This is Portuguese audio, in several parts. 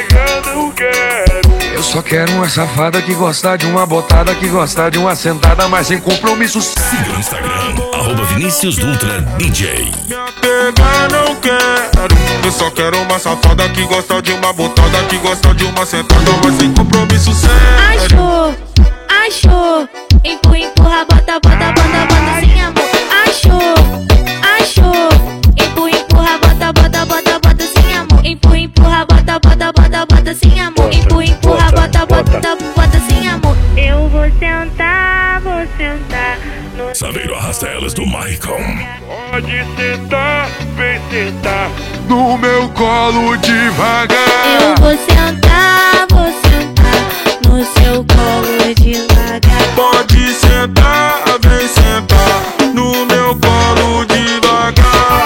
pegar não quero. Eu só quero uma safada que gosta de uma botada, que gosta de uma sentada, mas sem compromisso. Siga no Instagram, @ViniciusDutra DJ. Me pegar não quero. Eu só quero uma safada que gosta de uma botada, que gosta de uma sentada, mas sem compromisso sério. Achou, empurra, bota, sem amor. Achou, empurra, bota, sem amor. Empurra, bota, sem amor. Empurra, bota, sem amor. Eu vou sentar no Saveiro arrasta elas do Maicon. Pode sentar, vem sentar no meu colo devagar. Eu vou sentar no seu colo devagar. Pode sentar, vem sentar no meu colo devagar.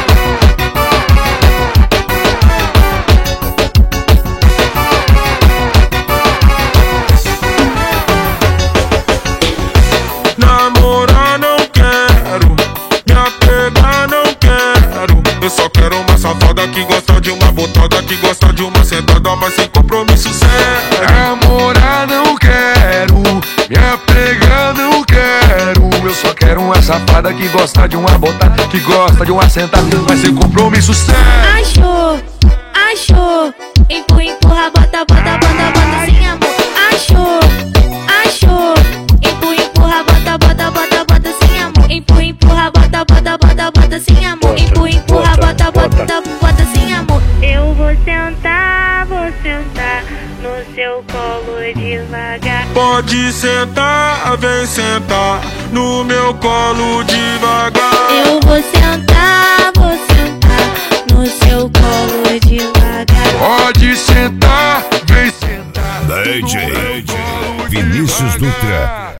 Namorar não quero, me apegar não quero. Eu só quero uma safada que gosta de uma botada, que gosta de uma sentada, mas sem compromisso sério. Namorar não quero, me apegar não quero. Eu só quero uma safada que gosta de uma botada, que gosta de uma sentada, mas sem compromisso sério. Achou, empurra, bota, sem amor. Achou, empurra, bota, sem amor. Empurra, bota, sem amor. Empurra, bota, sem amor. Eu vou sentar no seu colo devagar. Pode sentar, vem sentar no meu colo devagar. Eu vou sentar no seu colo devagar. Pode sentar, vem sentar. DJ Vinícius Dutra.